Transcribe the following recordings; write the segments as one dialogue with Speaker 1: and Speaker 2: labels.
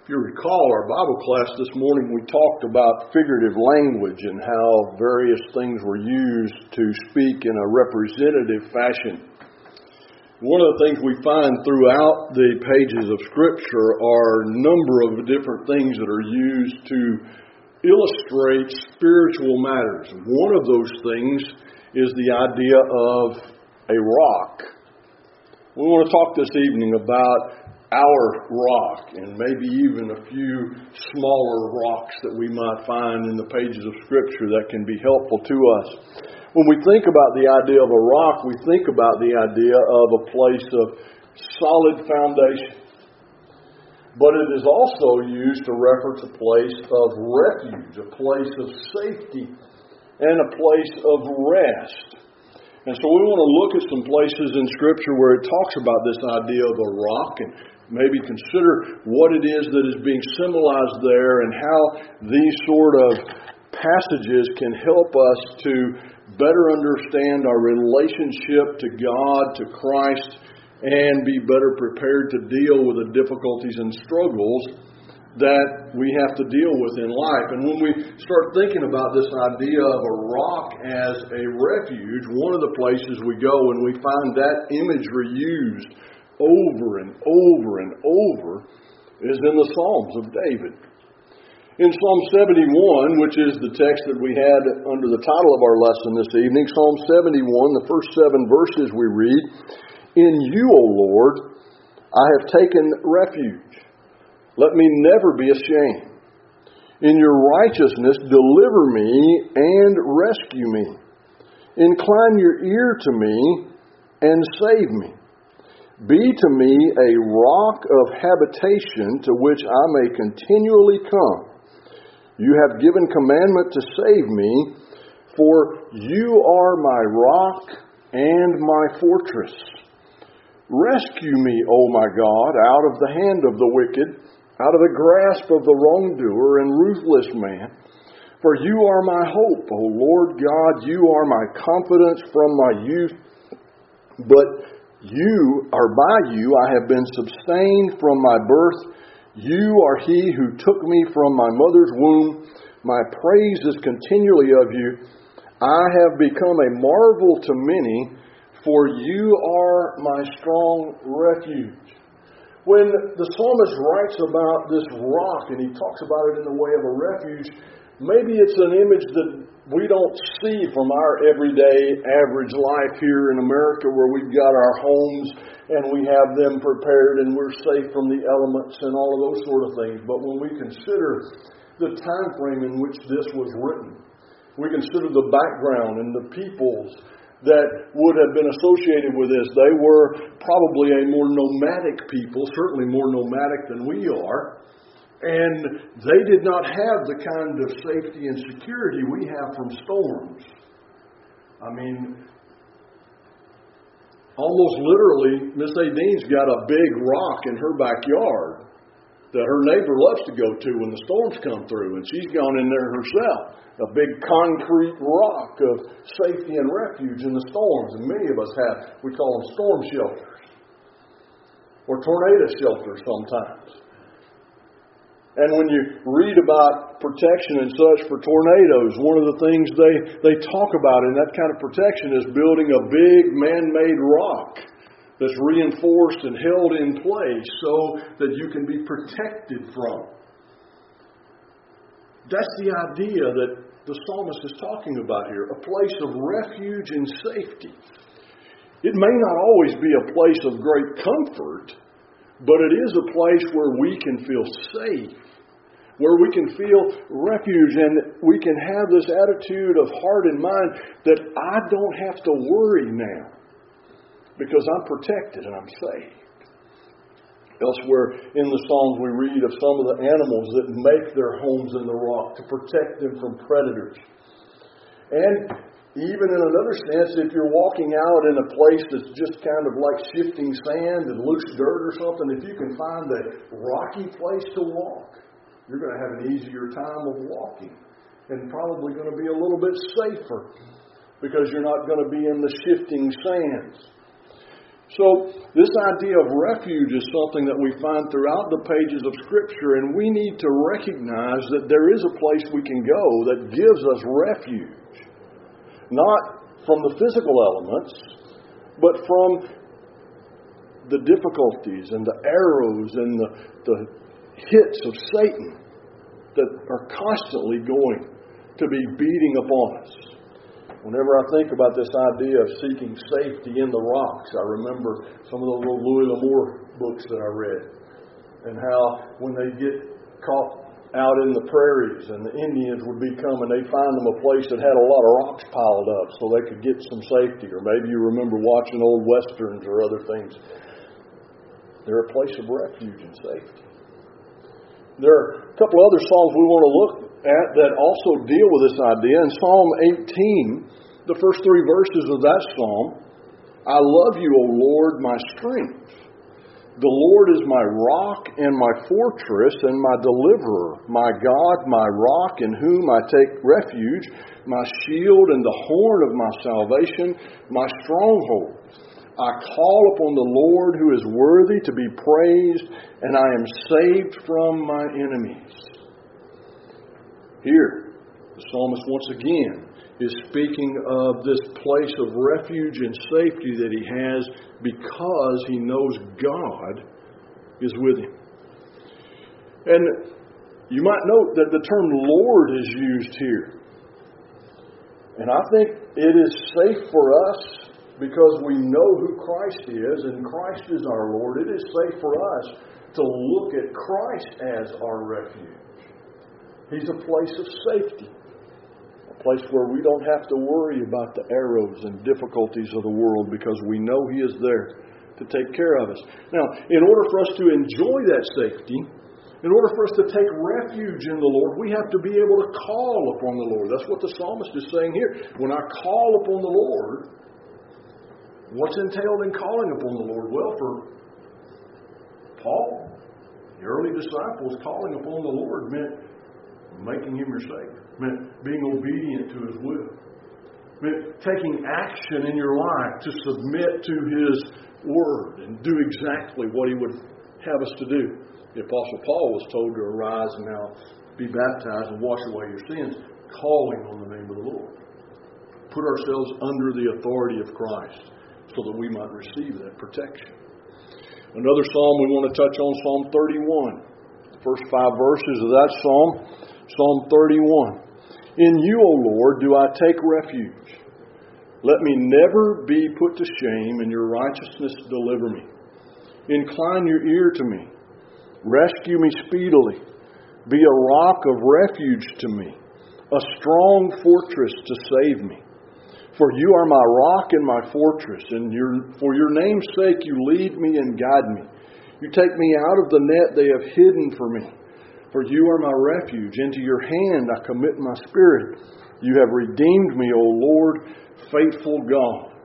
Speaker 1: If you recall our Bible class this morning, we talked about figurative language and how various things were used to speak in a representative fashion. One of the things we find throughout the pages of Scripture are a number of different things that are used to illustrate spiritual matters. One of those things is the idea of a rock. We want to talk this evening about our rock, and maybe even a few smaller rocks that we might find in the pages of Scripture that can be helpful to us. When we think about the idea of a rock, we think about the idea of a place of solid foundation. But it is also used to reference a place of refuge, a place of safety, and a place of rest. And so we want to look at some places in Scripture where it talks about this idea of a rock and maybe consider what it is that is being symbolized there and how these sort of passages can help us to better understand our relationship to God, to Christ, and be better prepared to deal with the difficulties and struggles that we have to deal with in life. And when we start thinking about this idea of a rock as a refuge, one of the places we go and we find that imagery used over and over and over is in the Psalms of David. In Psalm 71, which is the text that we had under the title of our lesson this evening, Psalm 71, the first 7 verses we read, "In you, O Lord, I have taken refuge. Let me never be ashamed. In your righteousness, deliver me and rescue me. Incline your ear to me and save me. Be to me a rock of habitation to which I may continually come. You have given commandment to save me, for you are my rock and my fortress. Rescue me, O my God, out of the hand of the wicked, out of the grasp of the wrongdoer and ruthless man. For you are my hope, O Lord God, you are my confidence from my youth. But by you I have been sustained from my birth. You are he who took me from my mother's womb. My praise is continually of you. I have become a marvel to many, for you are my strong refuge." When the psalmist writes about this rock, and he talks about it in the way of a refuge, maybe it's an image that we don't see from our everyday average life here in America, where we've got our homes and we have them prepared and we're safe from the elements and all of those sort of things. But when we consider the time frame in which this was written, we consider the background and the peoples that would have been associated with this. They were probably a more nomadic people, certainly more nomadic than we are. And they did not have the kind of safety and security we have from storms. I mean, almost literally, Miss Adine's got a big rock in her backyard that her neighbor loves to go to when the storms come through. And she's gone in there herself. A big concrete rock of safety and refuge in the storms. And many of us have, we call them storm shelters. Or tornado shelters sometimes. And when you read about protection and such for tornadoes, one of the things they talk about in that kind of protection is building a big man-made rock that's reinforced and held in place so that you can be protected from. That's the idea that the psalmist is talking about here, a place of refuge and safety. It may not always be a place of great comfort, but it is a place where we can feel safe, where we can feel refuge, and we can have this attitude of heart and mind that I don't have to worry now because I'm protected and I'm saved. Elsewhere in the Psalms we read of some of the animals that make their homes in the rock to protect them from predators. And even in another sense, if you're walking out in a place that's just kind of like shifting sand and loose dirt or something, if you can find a rocky place to walk, you're going to have an easier time of walking and probably going to be a little bit safer because you're not going to be in the shifting sands. So this idea of refuge is something that we find throughout the pages of Scripture, and we need to recognize that there is a place we can go that gives us refuge. Not from the physical elements, but from the difficulties and the arrows and the hits of Satan that are constantly going to be beating upon us. Whenever I think about this idea of seeking safety in the rocks, I remember some of those little Louis L'Amour books that I read, and how when they get caught out in the prairies and the Indians would be coming, they'd find them a place that had a lot of rocks piled up so they could get some safety. Or maybe you remember watching old westerns or other things. They're a place of refuge and safety. There are a couple other Psalms we want to look at that also deal with this idea. In Psalm 18, the first 3 verses of that Psalm, I love you, O Lord, my strength. The Lord is my rock and my fortress and my deliverer, my God, my rock in whom I take refuge, my shield and the horn of my salvation, my stronghold. I call upon the Lord who is worthy to be praised, and I am saved from my enemies. Here, the psalmist once again is speaking of this place of refuge and safety that he has because he knows God is with him. And you might note that the term Lord is used here. And I think it is safe for us because we know who Christ is and Christ is our Lord. It is safe for us to look at Christ as our refuge. He's a place of safety. A place where we don't have to worry about the arrows and difficulties of the world because we know He is there to take care of us. Now, in order for us to enjoy that safety, in order for us to take refuge in the Lord, we have to be able to call upon the Lord. That's what the psalmist is saying here. When I call upon the Lord, what's entailed in calling upon the Lord? Well, for Paul, the early disciples, calling upon the Lord meant making Him your Savior. Meant being obedient to His will. Meant taking action in your life to submit to His Word and do exactly what He would have us to do. The Apostle Paul was told to arise and now be baptized and wash away your sins, calling on the name of the Lord. Put ourselves under the authority of Christ so that we might receive that protection. Another psalm we want to touch on, Psalm 31. The first 5 verses of that psalm, Psalm 31. In you, O Lord, do I take refuge. Let me never be put to shame, and your righteousness deliver me. Incline your ear to me. Rescue me speedily. Be a rock of refuge to me, a strong fortress to save me. For you are my rock and my fortress, and for your name's sake you lead me and guide me. You take me out of the net they have hidden for me. For you are my refuge. Into your hand I commit my spirit. You have redeemed me, O Lord, faithful God.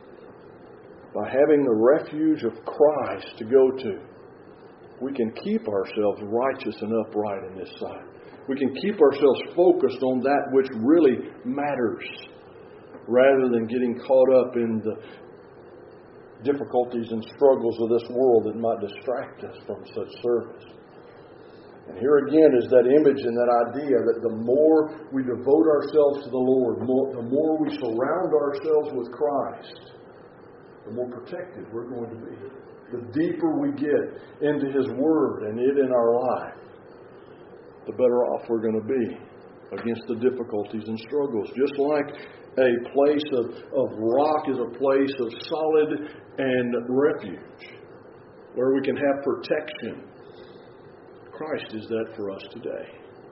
Speaker 1: By having the refuge of Christ to go to, we can keep ourselves righteous and upright in this sight. We can keep ourselves focused on that which really matters, rather than getting caught up in the difficulties and struggles of this world that might distract us from such service. And here again is that image and that idea that the more we devote ourselves to the Lord, the more we surround ourselves with Christ, the more protected we're going to be. The deeper we get into His Word and it in our life, the better off we're going to be against the difficulties and struggles. Just like a place of rock is a place of solid and refuge, where we can have protection. Christ is that for us today.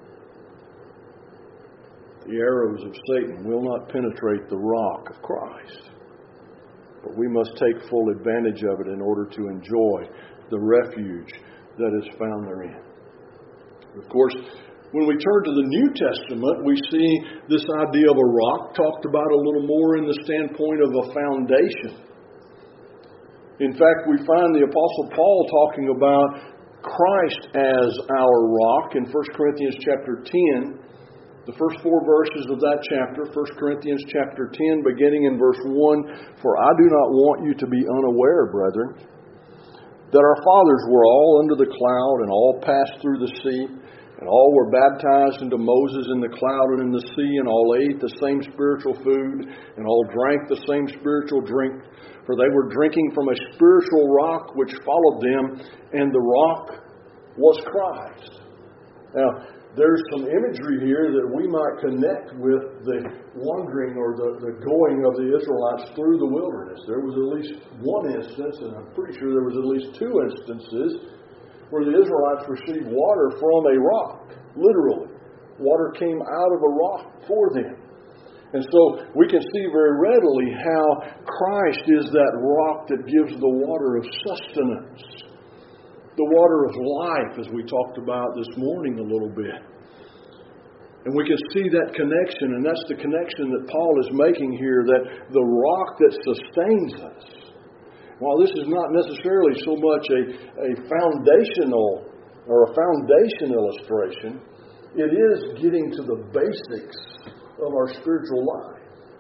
Speaker 1: The arrows of Satan will not penetrate the rock of Christ. But we must take full advantage of it in order to enjoy the refuge that is found therein. Of course, when we turn to the New Testament, we see this idea of a rock talked about a little more in the standpoint of a foundation. In fact, we find the Apostle Paul talking about Christ as our rock in 1 Corinthians chapter 10 The first 4 verses of that chapter, 1 Corinthians chapter 10, beginning in verse 1, "For I do not want you to be unaware, brethren, that our fathers were all under the cloud, and all passed through the sea, and all were baptized into Moses in the cloud and in the sea, and all ate the same spiritual food, and all drank the same spiritual drink, for they were drinking from a spiritual rock which followed them, and the rock was Christ." Now, there's some imagery here that we might connect with the wandering or the going of the Israelites through the wilderness. There was at least one instance, and I'm pretty sure there was at least 2 instances, where the Israelites received water from a rock, literally. Water came out of a rock for them. And so we can see very readily how Christ is that rock that gives the water of sustenance, the water of life, as we talked about this morning a little bit. And we can see that connection, and that's the connection that Paul is making here, that the rock that sustains us, while this is not necessarily so much a foundational or a foundation illustration, it is getting to the basics of our spiritual life.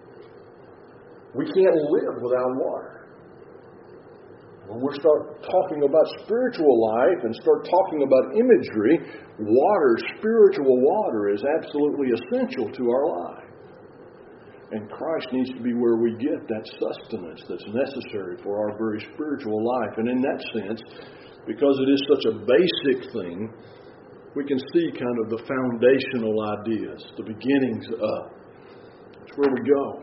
Speaker 1: We can't live without water. When we start talking about spiritual life and start talking about imagery, water, spiritual water, is absolutely essential to our life. And Christ needs to be where we get that sustenance that's necessary for our very spiritual life. And in that sense, because it is such a basic thing, we can see kind of the foundational ideas, the beginnings of. That's where we go.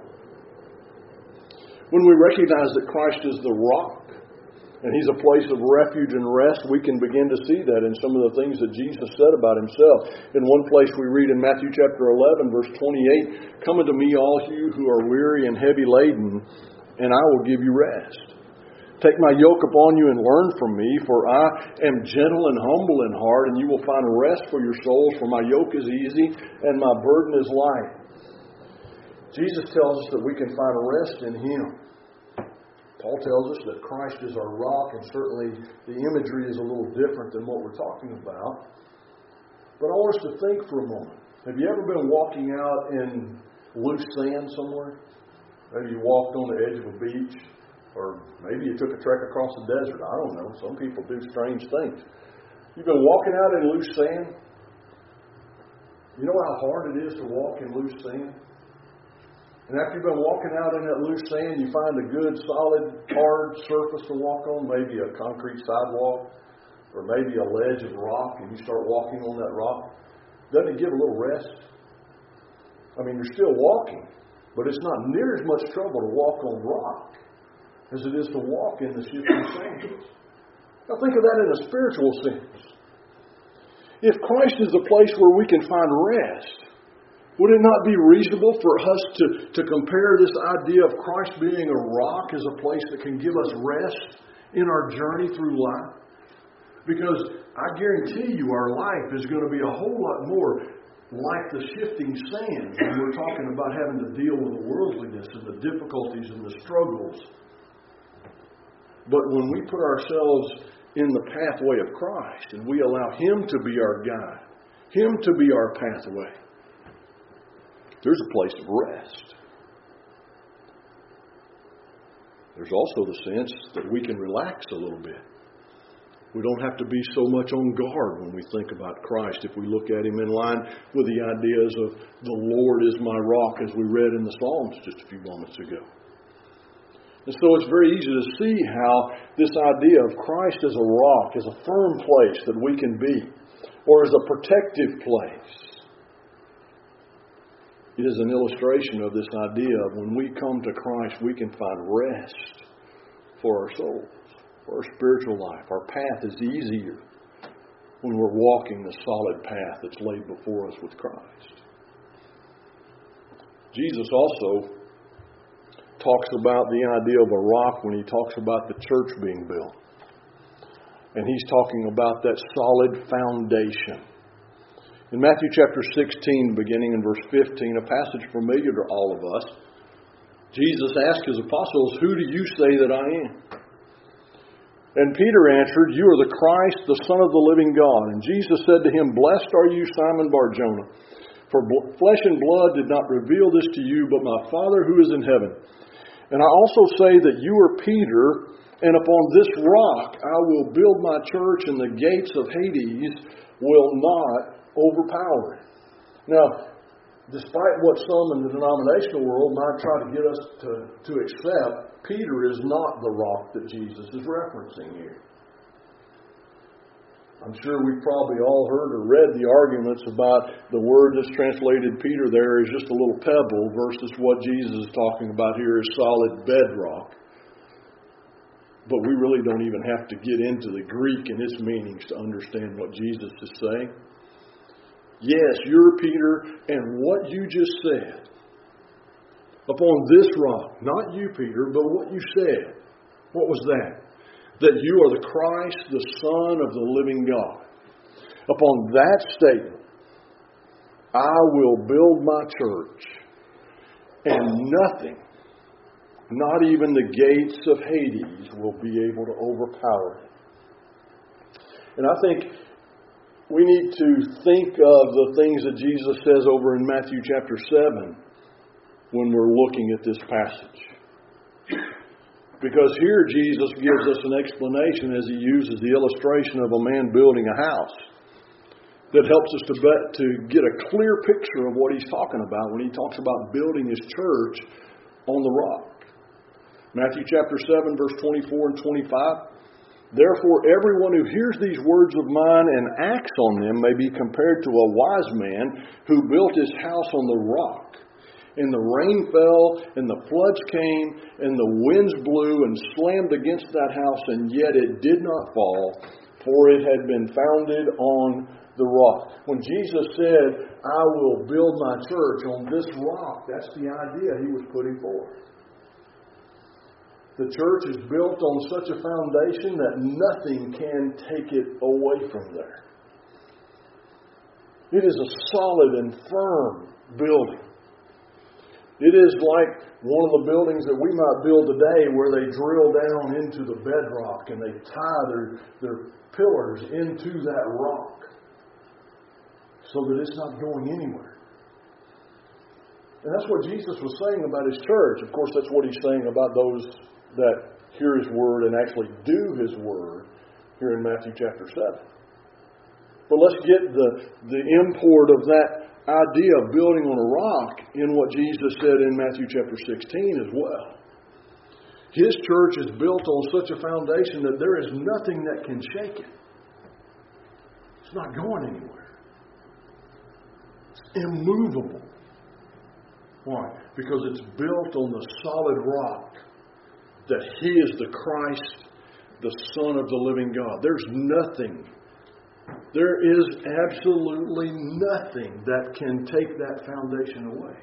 Speaker 1: When we recognize that Christ is the rock, and He's a place of refuge and rest, we can begin to see that in some of the things that Jesus said about Himself. In one place we read in Matthew chapter 11, verse 28, "Come unto me, all you who are weary and heavy laden, and I will give you rest. Take my yoke upon you and learn from me, for I am gentle and humble in heart, and you will find rest for your souls, for my yoke is easy and my burden is light." Jesus tells us that we can find rest in Him. Paul tells us that Christ is our rock, and certainly the imagery is a little different than what we're talking about. But I want us to think for a moment. Have you ever been walking out in loose sand somewhere? Maybe you walked on the edge of a beach, or maybe you took a trek across the desert. I don't know. Some people do strange things. You've been walking out in loose sand. You know how hard it is to walk in loose sand? And after you've been walking out in that loose sand, you find a good, solid, hard surface to walk on, maybe a concrete sidewalk, or maybe a ledge of rock, and you start walking on that rock. Doesn't it give a little rest? I mean, you're still walking, but it's not near as much trouble to walk on rock as it is to walk in the shifting sands. Now think of that in a spiritual sense. If Christ is the place where we can find rest, would it not be reasonable for us to compare this idea of Christ being a rock as a place that can give us rest in our journey through life? Because I guarantee you our life is going to be a whole lot more like the shifting sands when we're talking about having to deal with the worldliness and the difficulties and the struggles. But when we put ourselves in the pathway of Christ and we allow Him to be our guide, Him to be our pathway, there's a place of rest. There's also the sense that we can relax a little bit. We don't have to be so much on guard when we think about Christ if we look at Him in line with the ideas of the Lord is my rock, as we read in the Psalms just a few moments ago. And so it's very easy to see how this idea of Christ as a rock, as a firm place that we can be, or as a protective place, is an illustration of this idea of when we come to Christ, we can find rest for our souls, for our spiritual life. Our path is easier when we're walking the solid path that's laid before us with Christ. Jesus also talks about the idea of a rock when He talks about the church being built. And He's talking about that solid foundation. In Matthew chapter 16, beginning in verse 15, a passage familiar to all of us, Jesus asked His apostles, "Who do you say that I am?" And Peter answered, "You are the Christ, the Son of the living God." And Jesus said to him, "Blessed are you, Simon Bar-Jonah, For flesh and blood did not reveal this to you, but my Father who is in heaven. And I also say that you are Peter, and upon this rock I will build my church, and the gates of Hades will not overpower it. Now, despite what some in the denominational world might try to get us to accept, Peter is not the rock that Jesus is referencing here. I'm sure we've probably all heard or read the arguments about the word that's translated Peter there is just a little pebble versus what Jesus is talking about here is solid bedrock. But we really don't even have to get into the Greek and its meanings to understand what Jesus is saying. Yes, you're Peter, and what you just said, upon this rock, not you, Peter, but what you said, what was that? That you are the Christ, the Son of the living God. Upon that statement, I will build my church, and nothing, not even the gates of Hades, will be able to overpower it. And I think we need to think of the things that Jesus says over in Matthew chapter 7 when we're looking at this passage. Because here Jesus gives us an explanation as he uses the illustration of a man building a house that helps us to get a clear picture of what he's talking about when he talks about building his church on the rock. Matthew chapter 7, verse 24 and 25. Therefore, everyone who hears these words of mine and acts on them may be compared to a wise man who built his house on the rock. And the rain fell, and the floods came, and the winds blew and slammed against that house, and yet it did not fall, for it had been founded on the rock. When Jesus said, I will build my church on this rock, that's the idea he was putting forth. The church is built on such a foundation that nothing can take it away from there. It is a solid and firm building. It is like one of the buildings that we might build today where they drill down into the bedrock and they tie their pillars into that rock so that it's not going anywhere. And that's what Jesus was saying about his church. Of course, that's what he's saying about those that hear his word and actually do his word here in Matthew chapter 7. But let's get the import of that idea of building on a rock in what Jesus said in Matthew chapter 16 as well. His church is built on such a foundation that there is nothing that can shake it. It's not going anywhere. It's immovable. Why? Because it's built on the solid rock that He is the Christ, the Son of the living God. There's nothing, there is absolutely nothing that can take that foundation away.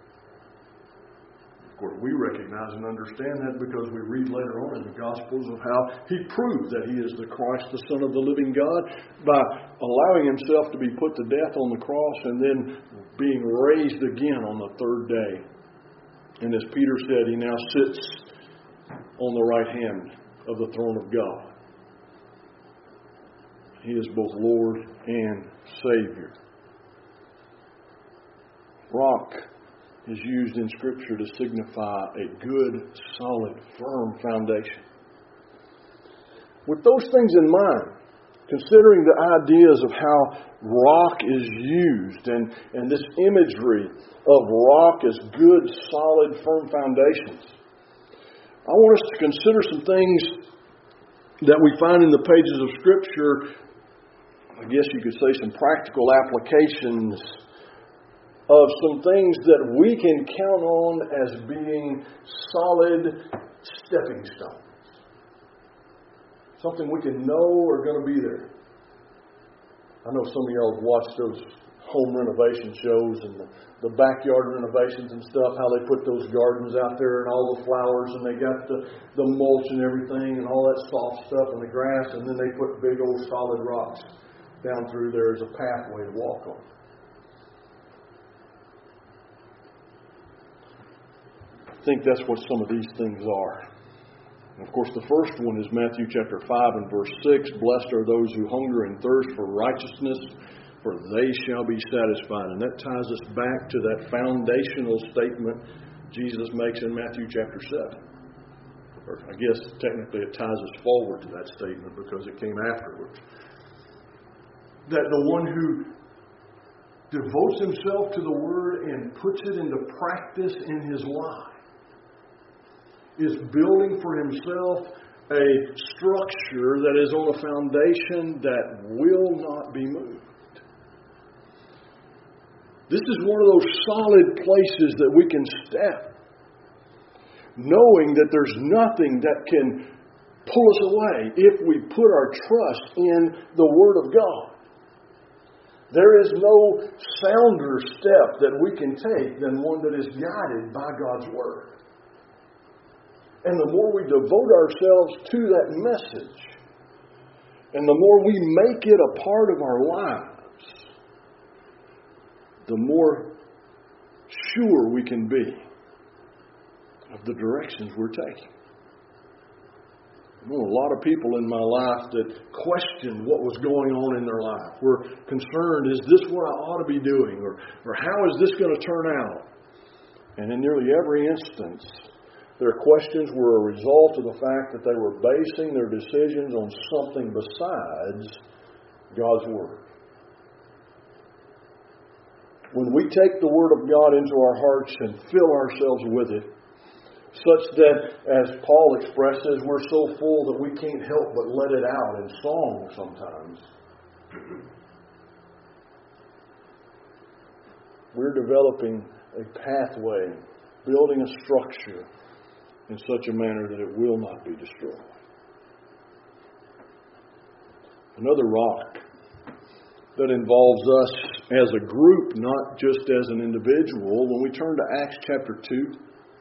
Speaker 1: Of course, we recognize and understand that because we read later on in the Gospels of how He proved that He is the Christ, the Son of the living God, by allowing Himself to be put to death on the cross and then being raised again on the third day. And as Peter said, He now sits on the right hand of the throne of God. He is both Lord and Savior. Rock is used in Scripture to signify a good, solid, firm foundation. With those things in mind, considering the ideas of how rock is used and this imagery of rock as good, solid, firm foundations, I want us to consider some things that we find in the pages of Scripture. I guess you could say some practical applications of some things that we can count on as being solid stepping stones. Something we can know are going to be there. I know some of y'all have watched those home renovation shows and the backyard renovations and stuff, how they put those gardens out there and all the flowers and they got the mulch and everything and all that soft stuff and the grass, and then they put big old solid rocks down through there as a pathway to walk on. I think that's what some of these things are. And of course, the first one is Matthew chapter 5 and verse 6. Blessed are those who hunger and thirst for righteousness, for they shall be satisfied. And that ties us back to that foundational statement Jesus makes in Matthew chapter 7. Or I guess technically it ties us forward to that statement because it came afterwards. That the one who devotes himself to the Word and puts it into practice in his life is building for himself a structure that is on a foundation that will not be moved. This is one of those solid places that we can step, knowing that there's nothing that can pull us away if we put our trust in the Word of God. There is no sounder step that we can take than one that is guided by God's Word. And the more we devote ourselves to that message, and the more we make it a part of our lives, the more sure we can be of the directions we're taking. I know a lot of people in my life that questioned what was going on in their life. Were concerned, is this what I ought to be doing? Or how is this going to turn out? And in nearly every instance, their questions were a result of the fact that they were basing their decisions on something besides God's Word. When we take the Word of God into our hearts and fill ourselves with it, such that, as Paul expresses, we're so full that we can't help but let it out in song sometimes. We're developing a pathway, building a structure in such a manner that it will not be destroyed. Another rock that involves us as a group, not just as an individual, when we turn to Acts chapter 2,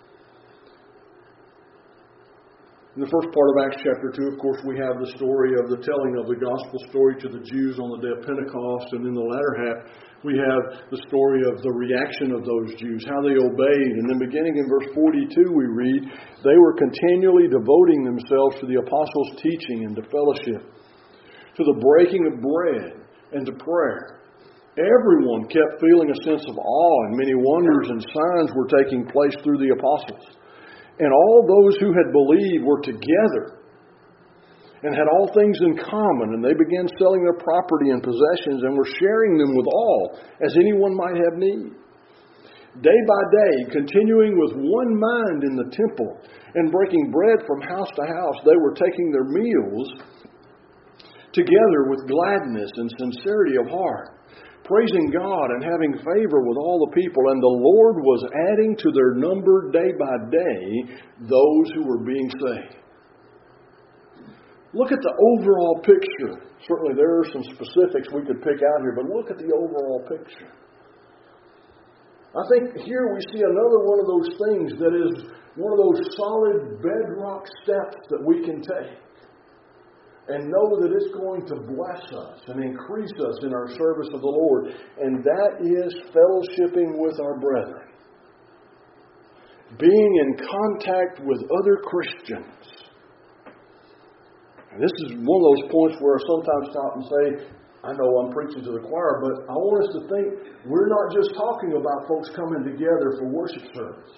Speaker 1: in the first part of Acts chapter 2, of course, we have the story of the telling of the gospel story to the Jews on the day of Pentecost. And in the latter half, we have the story of the reaction of those Jews, how they obeyed. And then beginning in verse 42, we read, they were continually devoting themselves to the apostles' teaching and to fellowship, to the breaking of bread and to prayer. Everyone kept feeling a sense of awe, and many wonders and signs were taking place through the apostles. And all those who had believed were together and had all things in common. And they began selling their property and possessions and were sharing them with all, as anyone might have need. Day by day, continuing with one mind in the temple and breaking bread from house to house, they were taking their meals together with gladness and sincerity of heart, praising God and having favor with all the people. And the Lord was adding to their number day by day those who were being saved. Look at the overall picture. Certainly there are some specifics we could pick out here, but look at the overall picture. I think here we see another one of those things that is one of those solid bedrock steps that we can take and know that it's going to bless us and increase us in our service of the Lord. And that is fellowshipping with our brethren. Being in contact with other Christians. And this is one of those points where I sometimes stop and say, I know I'm preaching to the choir, but I want us to think we're not just talking about folks coming together for worship service.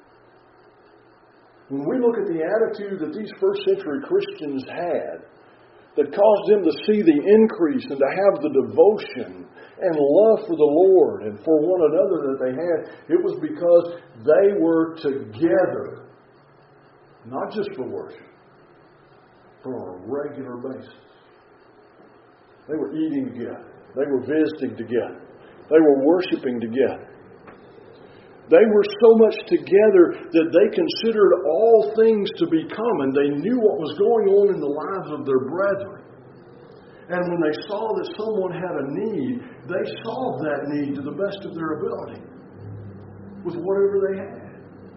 Speaker 1: When we look at the attitude that these first century Christians had, that caused them to see the increase and to have the devotion and love for the Lord and for one another that they had, it was because they were together, not just for worship, but on a regular basis. They were eating together. They were visiting together. They were worshiping together. They were so much together that they considered all things to be common. They knew what was going on in the lives of their brethren. And when they saw that someone had a need, they solved that need to the best of their ability with whatever they had.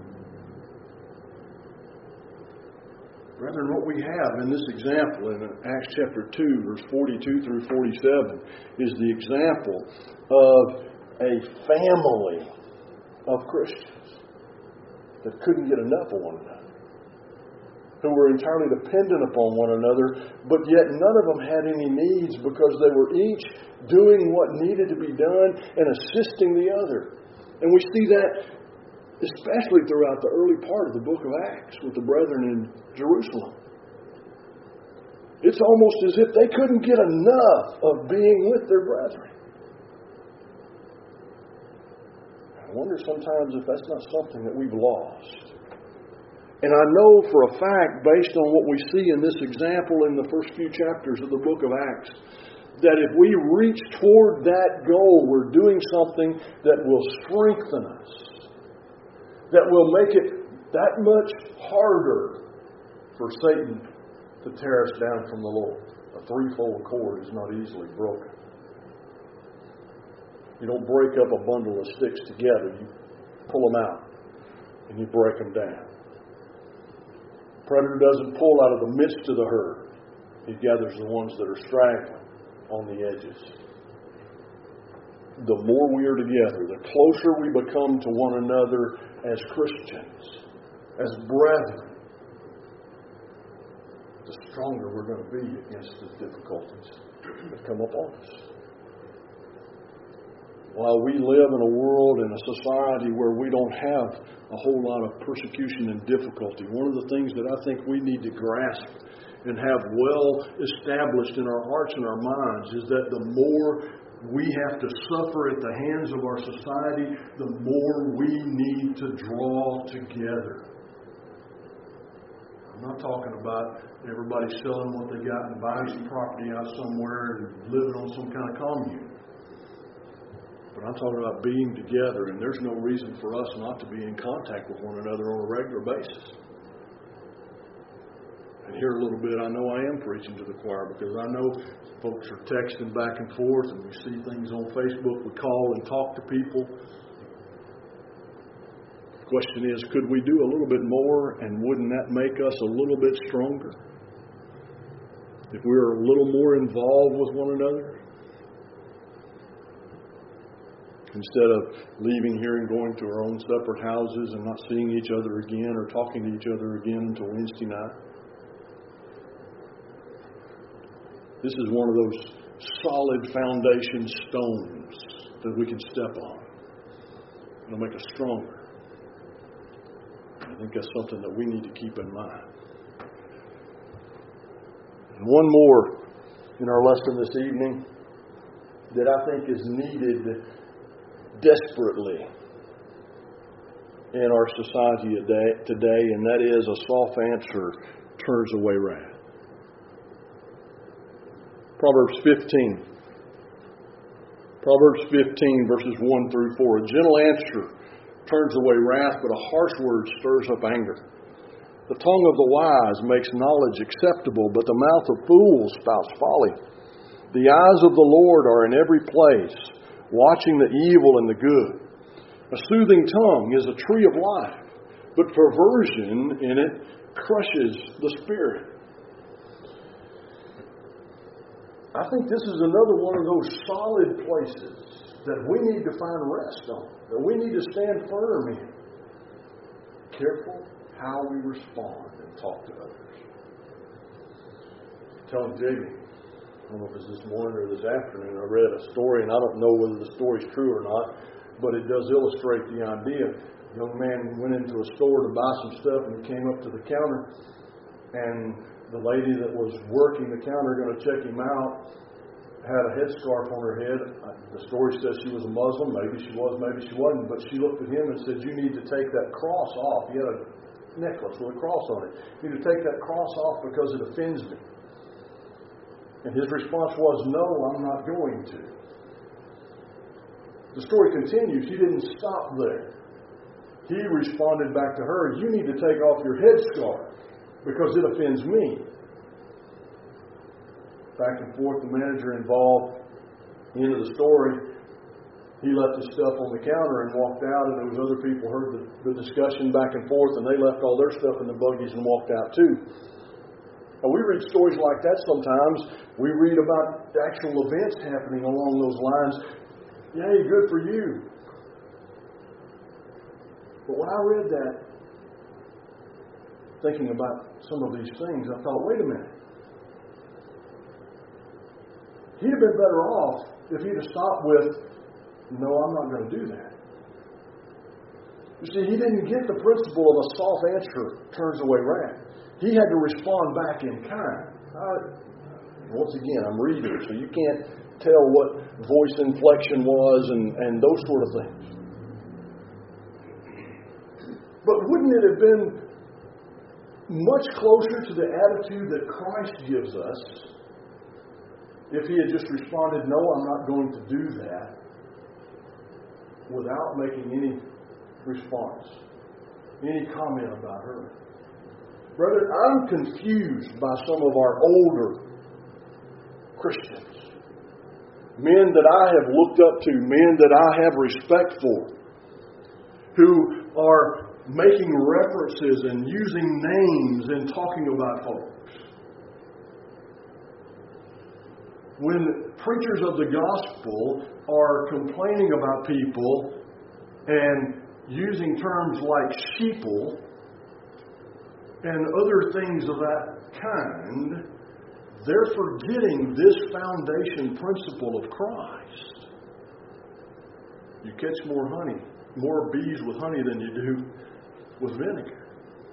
Speaker 1: Brethren, what we have in this example in Acts chapter 2, verse 42 through 47, is the example of a family of Christians that couldn't get enough of one another. who were entirely dependent upon one another, but yet none of them had any needs because they were each doing what needed to be done and assisting the other. And we see that especially throughout the early part of the book of Acts with the brethren in Jerusalem. It's almost as if they couldn't get enough of being with their brethren. I wonder sometimes if that's not something that we've lost. And I know for a fact, based on what we see in this example in the first few chapters of the book of Acts, that if we reach toward that goal, we're doing something that will strengthen us, that will make it that much harder for Satan to tear us down from the Lord. A threefold cord is not easily broken. You don't break up a bundle of sticks together. You pull them out and you break them down. Predator doesn't pull out of the midst of the herd. He gathers the ones that are straggling on the edges. The more we are together, the closer we become to one another as Christians, as brethren, the stronger we're going to be against the difficulties that come upon us. While we live in a world and a society where we don't have a whole lot of persecution and difficulty, one of the things that I think we need to grasp and have well established in our hearts and our minds is that the more we have to suffer at the hands of our society, the more we need to draw together. I'm not talking about everybody selling what they got and buying some property out somewhere and living on some kind of commune. But I'm talking about being together, and there's no reason for us not to be in contact with one another on a regular basis. And here a little bit, I know I am preaching to the choir because I know folks are texting back and forth, and we see things on Facebook. We call and talk to people. The question is, could we do a little bit more, and wouldn't that make us a little bit stronger? If we were a little more involved with one another? Instead of leaving here and going to our own separate houses and not seeing each other again or talking to each other again until Wednesday night. This is one of those solid foundation stones that we can step on. It'll make us stronger. I think that's something that we need to keep in mind. And one more in our lesson this evening that I think is needed desperately in our society today, and that is a soft answer turns away wrath. Proverbs 15. Proverbs 15, verses 1 through 4. A gentle answer turns away wrath, but a harsh word stirs up anger. The tongue of the wise makes knowledge acceptable, but the mouth of fools spouts folly. The eyes of the Lord are in every place, watching the evil and the good. A soothing tongue is a tree of life, but perversion in it crushes the spirit. I think this is another one of those solid places that we need to find rest on, that we need to stand firm in. Careful how we respond and talk to others. Telling Jamie, I don't know if it was this morning or this afternoon, I read a story, and I don't know whether the story's true or not, but it does illustrate the idea. A young man went into a store to buy some stuff, and he came up to the counter, and the lady that was working the counter, going to check him out, had a headscarf on her head. The story says she was a Muslim. Maybe she was, maybe she wasn't. But she looked at him and said, "You need to take that cross off." He had a necklace with a cross on it. "You need to take that cross off because it offends me." And his response was, "No, I'm not going to." The story continues. He didn't stop there. He responded back to her, "You need to take off your headscarf because it offends me." Back and forth, the manager involved. End of the story. He left his stuff on the counter and walked out, and there was other people heard the discussion back and forth, and they left all their stuff in the buggies and walked out too. Now, we read stories like that sometimes. We read about actual events happening along those lines. Yay, good for you. But when I read that, thinking about some of these things, I thought, wait a minute. He'd have been better off if he'd have stopped with, no, I'm not going to do that. You see, he didn't get the principle of a soft answer turns away wrath. He had to respond back in kind. Once again, I'm reading, so you can't tell what voice inflection was and those sort of things. But wouldn't it have been much closer to the attitude that Christ gives us if he had just responded, no, I'm not going to do that, without making any response, any comment about her? Brother, I'm confused by some of our older Christians. Men that I have looked up to, men that I have respect for, who are making references and using names and talking about folks. When preachers of the gospel are complaining about people and using terms like sheeple and other things of that kind, they're forgetting this foundation principle of Christ. You catch more bees with honey than you do with vinegar.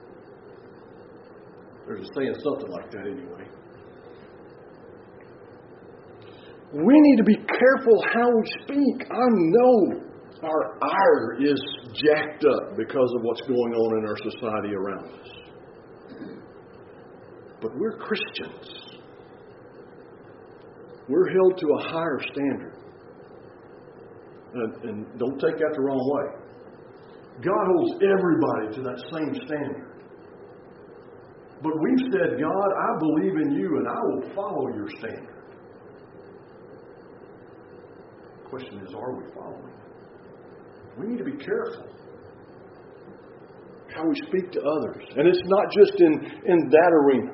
Speaker 1: There's a saying something like that anyway. We need to be careful how we speak. I know our ire is jacked up because of what's going on in our society around us. But we're Christians. We're held to a higher standard. And don't take that the wrong way. God holds everybody to that same standard. But we've said, God, I believe in you and I will follow your standard. The question is, are we following? We need to be careful how we speak to others. And it's not just in that arena.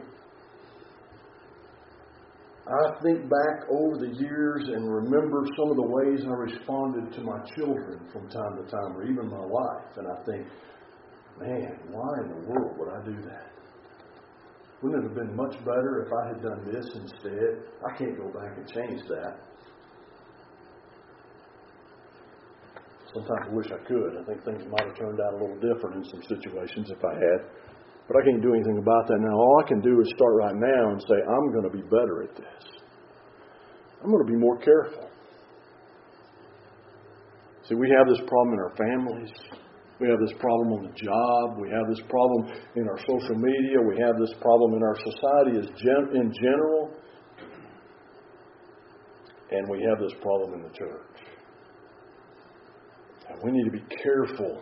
Speaker 1: I think back over the years and remember some of the ways I responded to my children from time to time, or even my wife. And I think, man, why in the world would I do that? Wouldn't it have been much better if I had done this instead? I can't go back and change that. Sometimes I wish I could. I think things might have turned out a little different in some situations if I had. But I can't do anything about that now. All I can do is start right now and say, I'm going to be better at this. I'm going to be more careful. See, we have this problem in our families. We have this problem on the job. We have this problem in our social media. We have this problem in our society in general. And we have this problem in the church. And we need to be careful.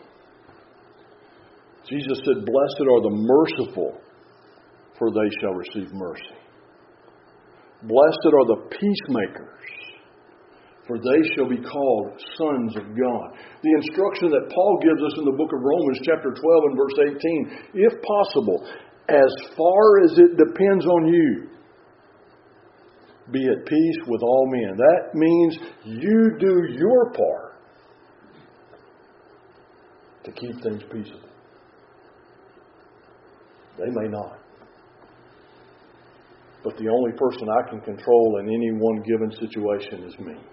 Speaker 1: Jesus said, blessed are the merciful, for they shall receive mercy. Blessed are the peacemakers, for they shall be called sons of God. The instruction that Paul gives us in the book of Romans chapter 12 and verse 18, if possible, as far as it depends on you, be at peace with all men. That means you do your part to keep things peaceable. They may not. But the only person I can control in any one given situation is me.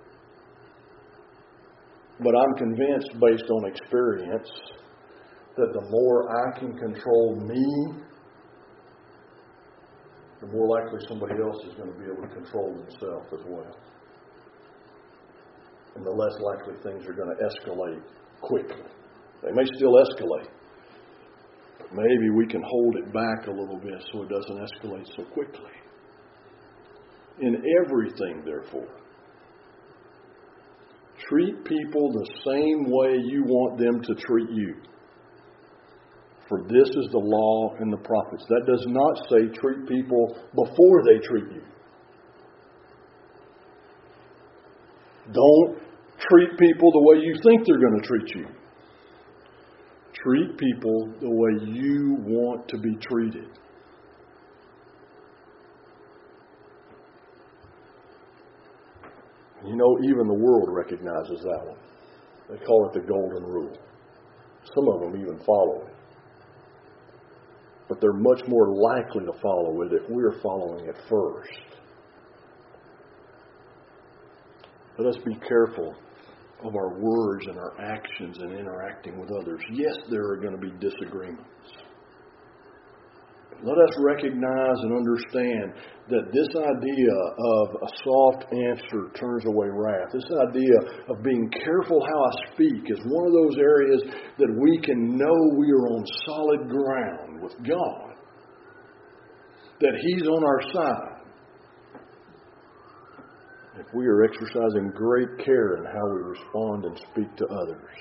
Speaker 1: But I'm convinced, based on experience, that the more I can control me, the more likely somebody else is going to be able to control themselves as well. And the less likely things are going to escalate quickly. They may still escalate. Maybe we can hold it back a little bit so it doesn't escalate so quickly. In everything, therefore, treat people the same way you want them to treat you. For this is the law and the prophets. That does not say treat people before they treat you. Don't treat people the way you think they're going to treat you. Treat people the way you want to be treated. You know, even the world recognizes that one. They call it the golden rule. Some of them even follow it. but they're much more likely to follow it if we're following it first. Let us be careful of our words and our actions in interacting with others. Yes, there are going to be disagreements. Let us recognize and understand that this idea of a soft answer turns away wrath, this idea of being careful how I speak is one of those areas that we can know we are on solid ground with God, that He's on our side, if we are exercising great care in how we respond and speak to others,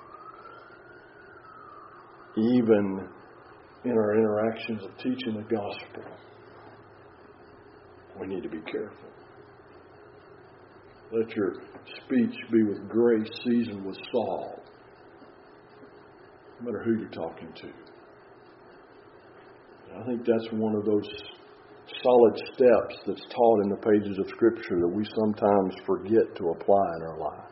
Speaker 1: even in our interactions of teaching the gospel. We need to be careful. Let your speech be with grace, seasoned with salt, no matter who you're talking to. I think that's one of those solid steps that's taught in the pages of Scripture that we sometimes forget to apply in our life.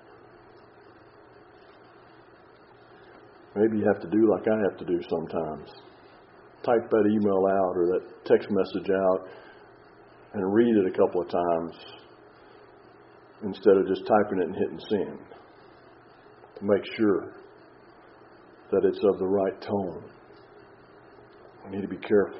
Speaker 1: Maybe you have to do like I have to do sometimes. Type that email out or that text message out and read it a couple of times instead of just typing it and hitting send, to make sure that it's of the right tone. We need to be careful.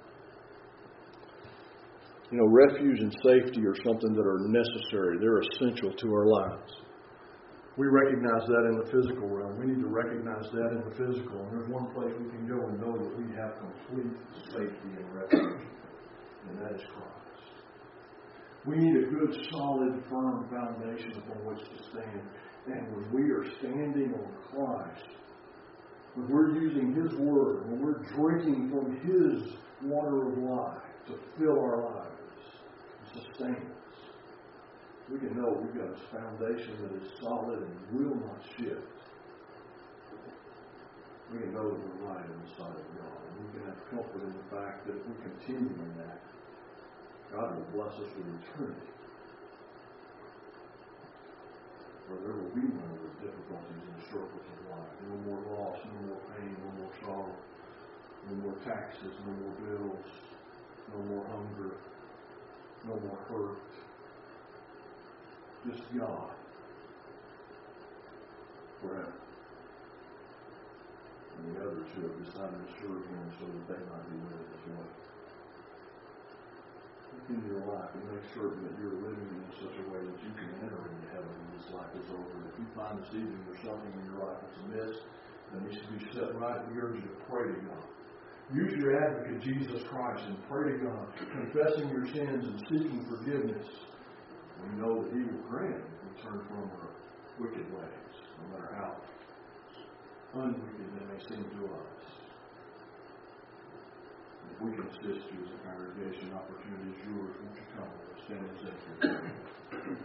Speaker 1: You know, refuge and safety are something that are necessary. They're essential to our lives. We recognize that in the physical realm. We need to recognize that in the physical. And there's one place we can go and know that we have complete safety and refuge, and that is Christ. We need a good, solid, firm foundation upon which to stand. And when we are standing on Christ, when we're using His Word, when we're drinking from His water of life to fill our lives, to sustain us, we can know we've got a foundation that is solid and will not shift. We can know that we're right in the sight of God. And we can have comfort in the fact that if we continue in that, God will bless us with eternity, where there will be none of the difficulties and struggles of life. No more loss, no more pain, no more sorrow, no more taxes, no more bills, no more hunger, no more hurt. Just God forever. And the others who have decided to serve Him so that they might be with it as well. Look into your life and make certain that you're living in such a way that you can enter into heaven when this life is over. If you find this evening there's something in your life that's amiss that needs to be set right, we urge you to pray to God. Use your advocate, Jesus Christ, and pray to God, confessing your sins and seeking forgiveness. We know that He will grant if we turn from our wicked ways, no matter how unwicked they may seem to us. If we can assist you as a congregation, opportunity is yours. Won't you come? Stand and sing.